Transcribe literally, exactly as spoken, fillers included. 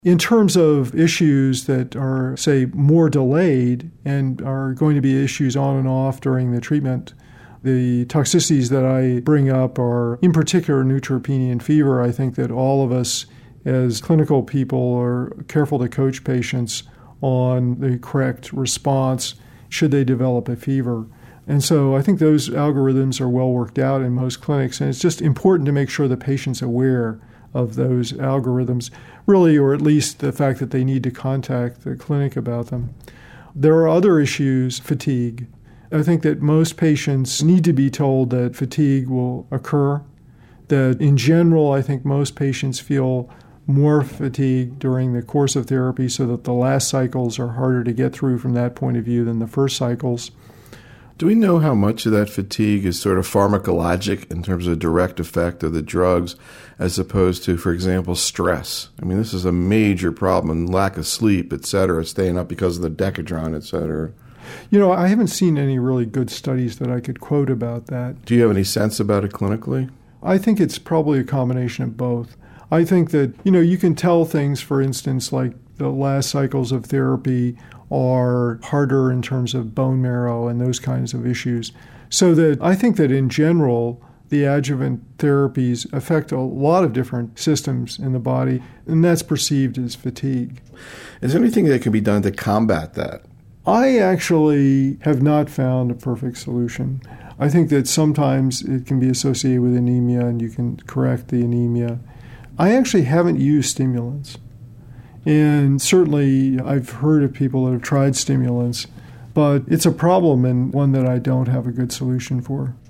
In terms of issues that are, say, more delayed and are going to be issues on and off during the treatment, the toxicities that I bring up are, in particular, neutropenia and fever. I think that all of us as clinical people are careful to coach patients on the correct response should they develop a fever. And so I think those algorithms are well worked out in most clinics, and it's just important to make sure the patient's aware of those algorithms, really, or at least the fact that they need to contact the clinic about them. There are other issues, fatigue. I think that most patients need to be told that fatigue will occur, that in general, I think most patients feel more fatigue during the course of therapy so that the last cycles are harder to get through from that point of view than the first cycles. Do we know how much of that fatigue is sort of pharmacologic in terms of direct effect of the drugs as opposed to, for example, stress? I mean, this is a major problem, lack of sleep, et cetera, staying up because of the Decadron, et cetera. You know, I haven't seen any really good studies that I could quote about that. Do you have any sense about it clinically? I think it's probably a combination of both. I think that, you know, you can tell things, for instance, like the last cycles of therapy are harder in terms of bone marrow and those kinds of issues. So that I think that in general, the adjuvant therapies affect a lot of different systems in the body, and that's perceived as fatigue. Is there anything that can be done to combat that? I actually have not found a perfect solution. I think that sometimes it can be associated with anemia and you can correct the anemia. I actually haven't used stimulants. And certainly I've heard of people that have tried stimulants, but it's a problem and one that I don't have a good solution for.